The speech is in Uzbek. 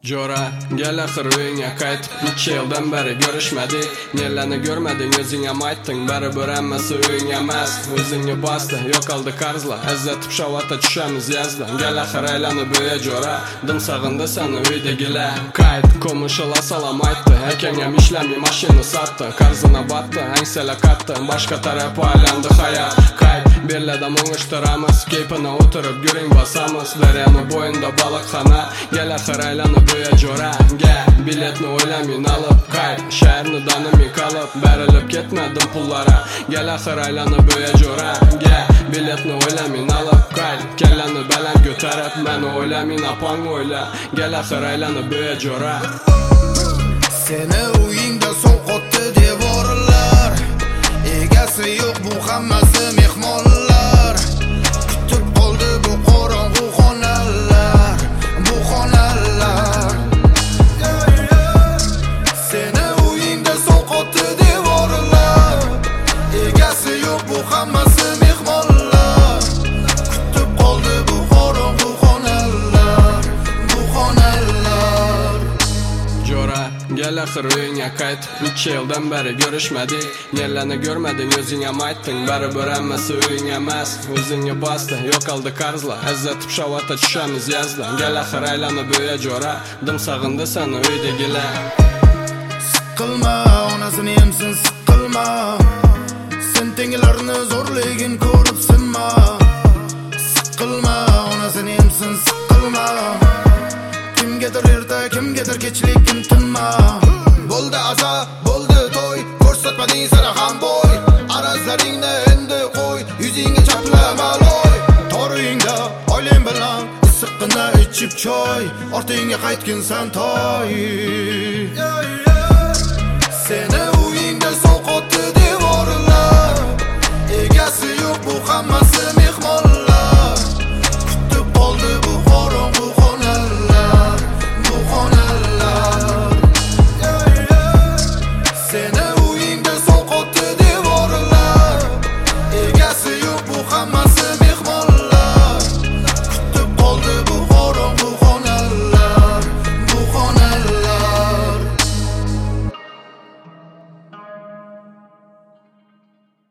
Jo'ra, gel axir uyingga qaytib, 3 yildan beri görüşmedik. Nelarni görmeding, o'zing ham aytding, baribir hammasi uying emas. O'zingni bosdi, yo'qoldi qarzlar, azatib shavata tushamiz yazdan. Gel axir aylanib uya jo'ra, dim sag'indi seni uydagilar. Qayt, ko'mishila salam aytdi, akang ham ishlamay mashina sotdi, qarzini batdi, angsala qatdi, boshqa taraf aylandi hayot. Qayt, berladam o'ngishtiramiz, keypini o'tirib yuring bosamiz, daryoni bo'yinda baliqxona. Gel axir aylanib uya jo'ranga, biletni o'ylamay olib qayt, shaharni donimay qolib, berilib ketmadim pullara. Gel axir aylanib uya jo'ranga, biletni o'ylamay olib qayt, kallani baland ko'tarib, meni o'ylamay opang o'yla. Gel axir aylanib uya jo'ra. Seni uyingda so'qotdi devorlar, egasi yo'q bu hammasi mehmonlar. Kutib qoldi bu qorong'u xonalar, bu xonalar. Seni uyingda so'qotdi devorlar, egasi yo'q bu hammasi mehmonlar. Kutib qoldi bu qorong'u xonalar, bu xonalar. Jo'ra, gel axir uyingga qaytib, 3 yildan beri görüşmedik. Nelarni görmeding, o'zing ham aytding, baribir hammasi uying emas. O'zingni bosdi, yo'qoldi qarzlar, azatib shavata tushamiz yazdan. Gel axir aylanib uya jo'ra, dim sag'indi seni uydagilar. Siqilma, onasini emsin siqilma, sen tengilarni zo'rligin ko'rib sinma. Siqilma, onasini emsin siqilma, kimgadir erta, kimgadir kechlik kun tinma. Bo'ldi aza, bo'ldi to'y, ko'rsatmading sira ham bo'y. Arazlaringni endi qo'y, yuzingga chaplama loy. Tor uyingda oilang bilan issiqqina ichib choy, ortingga qaytgin san toy. Seni uyingda so'qotdi devorlar, egasi yo'q bu hammasi mehmonlar.